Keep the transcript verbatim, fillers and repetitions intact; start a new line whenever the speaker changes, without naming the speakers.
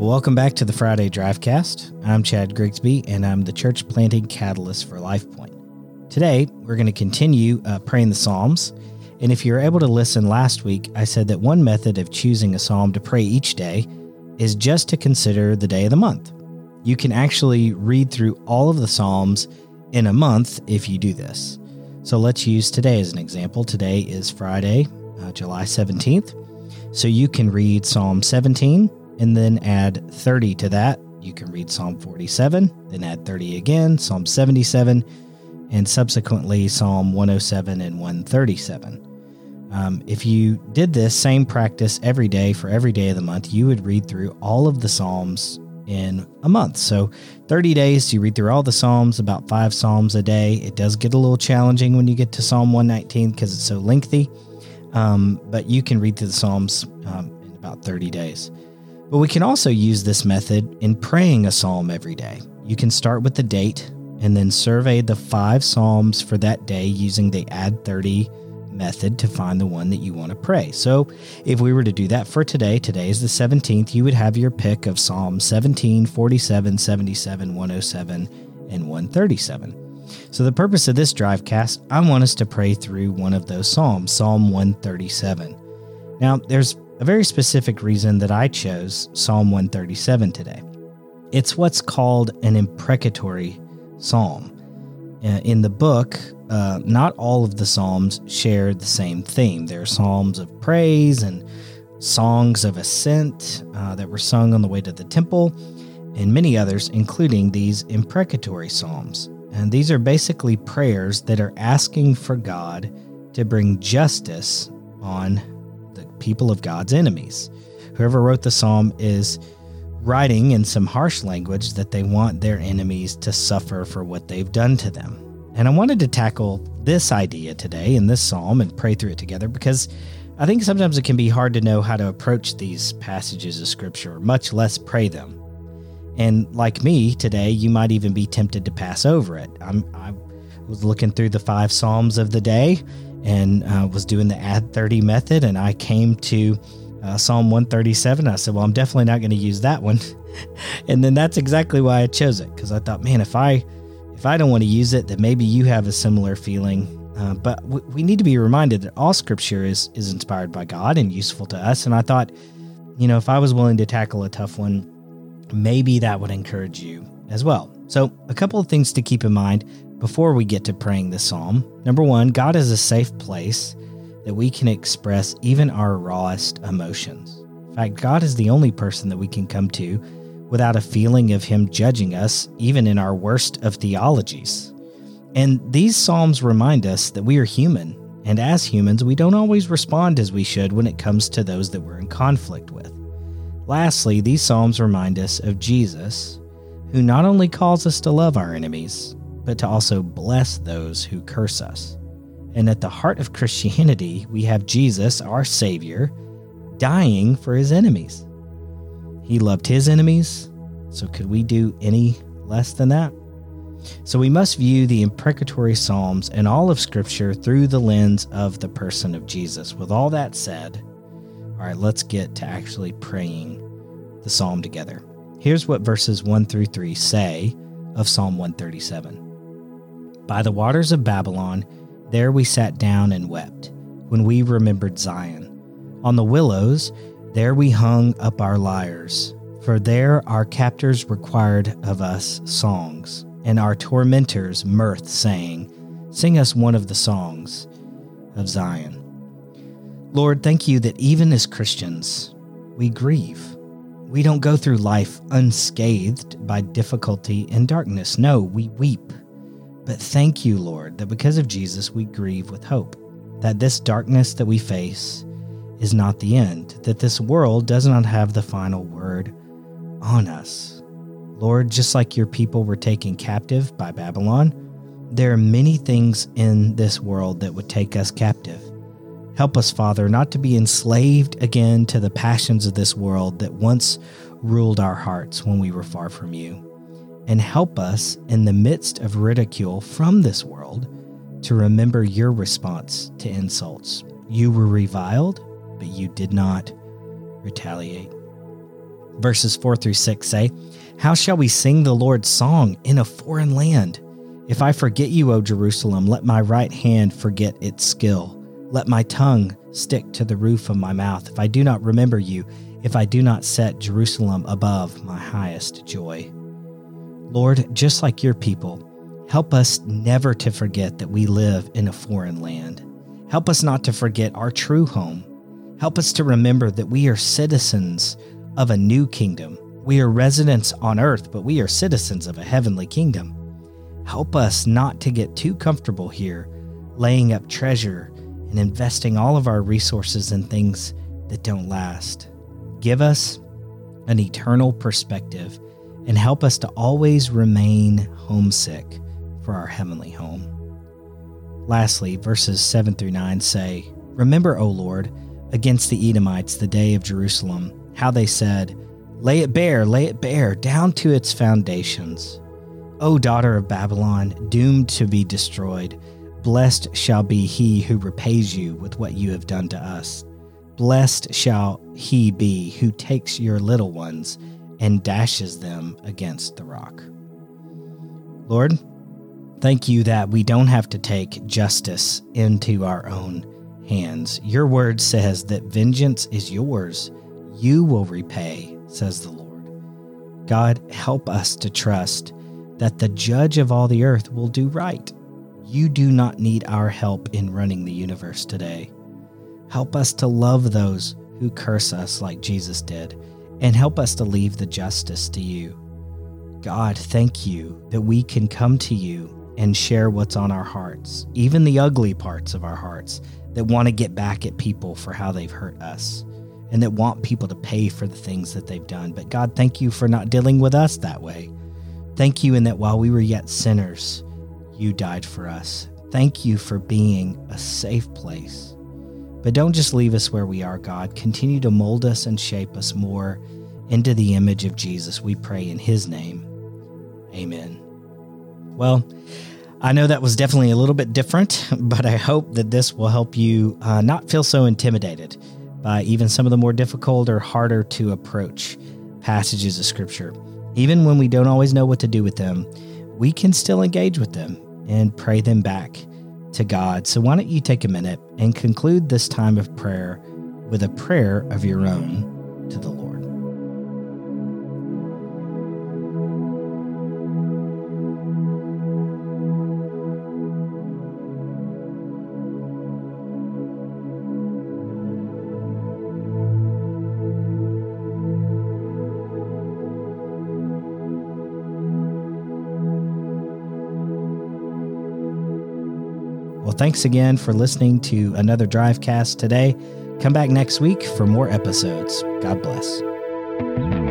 welcome back to the Friday Drivecast. I'm Chad Grigsby, and I'm the Church Planting Catalyst for LifePoint. Today, we're going to continue uh, praying the Psalms, and if you were able to listen last week, I said that one method of choosing a psalm to pray each day is just to consider the day of the month. You can actually read through all of the Psalms in a month if you do this. So let's use today as an example. Today is Friday, uh, July seventeenth. So you can read Psalm seventeen and then add thirty to that. You can read Psalm forty-seven, then add thirty again, Psalm seventy-seven, and subsequently Psalm one oh seven and one thirty-seven. Um, if you did this same practice every day for every day of the month, you would read through all of the Psalms in a month. So thirty days, you read through all the Psalms, about five Psalms a day. It does get a little challenging when you get to Psalm one nineteen because it's so lengthy. Um, but you can read through the Psalms um, in about thirty days. But we can also use this method in praying a psalm every day. You can start with the date and then survey the five Psalms for that day using the add thirty method to find the one that you want to pray. So if we were to do that for today, today is the seventeenth, you would have your pick of Psalm seventeen, forty-seven, seventy-seven, one oh seven, and one thirty-seven. So the purpose of this Drivecast, I want us to pray through one of those Psalms, Psalm one thirty-seven. Now, there's a very specific reason that I chose Psalm one thirty-seven today. It's what's called an imprecatory psalm. Uh, in the book, uh, not all of the Psalms share the same theme. There are Psalms of praise and songs of ascent uh, that were sung on the way to the temple, and many others, including these imprecatory Psalms. And these are basically prayers that are asking for God to bring justice on the people of God's enemies. Whoever wrote the psalm is writing in some harsh language that they want their enemies to suffer for what they've done to them. And I wanted to tackle this idea today in this psalm and pray through it together because I think sometimes it can be hard to know how to approach these passages of Scripture, much less pray them. And like me today, you might even be tempted to pass over it. I'm, I was looking through the five Psalms of the day and uh, was doing the add thirty method, and I came to uh, Psalm one thirty-seven. I said, well, I'm definitely not going to use that one. And then that's exactly why I chose it, because I thought, man, if I if I don't want to use it, then maybe you have a similar feeling. Uh, but w- we need to be reminded that all Scripture is is inspired by God and useful to us. And I thought, you know, if I was willing to tackle a tough one, maybe that would encourage you as well. So a couple of things to keep in mind before we get to praying this psalm. Number one, God is a safe place that we can express even our rawest emotions. In fact, God is the only person that we can come to without a feeling of Him judging us, even in our worst of theologies. And these psalms remind us that we are human, and as humans, we don't always respond as we should when it comes to those that we're in conflict with. Lastly, these psalms remind us of Jesus, who not only calls us to love our enemies, but to also bless those who curse us. And at the heart of Christianity, we have Jesus, our Savior, dying for His enemies. He loved His enemies, so could we do any less than that? So we must view the imprecatory Psalms and all of Scripture through the lens of the person of Jesus. With all that said, all right, let's get to actually praying the psalm together. Here's what verses one through three say of Psalm one thirty-seven. By the waters of Babylon, there we sat down and wept, when we remembered Zion. On the willows, there we hung up our lyres, for there our captors required of us songs, and our tormentors mirth, saying, sing us one of the songs of Zion. Lord, thank you that even as Christians, we grieve. We don't go through life unscathed by difficulty and darkness. No, we weep. But thank you, Lord, that because of Jesus, we grieve with hope, that this darkness that we face is not the end, that this world does not have the final word on us. Lord, just like your people were taken captive by Babylon, there are many things in this world that would take us captive. Help us, Father, not to be enslaved again to the passions of this world that once ruled our hearts when we were far from you. And help us in the midst of ridicule from this world to remember your response to insults. You were reviled, but you did not retaliate. Verses four through six say, "How shall we sing the Lord's song in a foreign land? If I forget you, O Jerusalem, let my right hand forget its skill. Let my tongue stick to the roof of my mouth. If I do not remember you, if I do not set Jerusalem above my highest joy." Lord, just like your people, help us never to forget that we live in a foreign land. Help us not to forget our true home. Help us to remember that we are citizens of a new kingdom. We are residents on earth, but we are citizens of a heavenly kingdom. Help us not to get too comfortable here, laying up treasure and investing all of our resources in things that don't last. Give us an eternal perspective and help us to always remain homesick for our heavenly home. Lastly, verses seven through nine say, "Remember, O Lord, against the Edomites the day of Jerusalem, how they said, 'Lay it bare, lay it bare, down to its foundations.' O daughter of Babylon, doomed to be destroyed, blessed shall be he who repays you with what you have done to us. Blessed shall he be who takes your little ones and dashes them against the rock." Lord, thank you that we don't have to take justice into our own hands. Your word says that vengeance is yours. You will repay, says the Lord. God, help us to trust that the judge of all the earth will do right. You do not need our help in running the universe today. Help us to love those who curse us like Jesus did, and help us to leave the justice to you. God, thank you that we can come to you and share what's on our hearts, even the ugly parts of our hearts that want to get back at people for how they've hurt us and that want people to pay for the things that they've done. But God, thank you for not dealing with us that way. Thank you in that while we were yet sinners, you died for us. Thank you for being a safe place. But don't just leave us where we are, God. Continue to mold us and shape us more into the image of Jesus. We pray in his name. Amen. Well, I know that was definitely a little bit different, but I hope that this will help you uh, not feel so intimidated by even some of the more difficult or harder to approach passages of Scripture. Even when we don't always know what to do with them, we can still engage with them and pray them back to God. So why don't you take a minute and conclude this time of prayer with a prayer of your own to the Lord. Well, thanks again for listening to another Drivecast today. Come back next week for more episodes. God bless.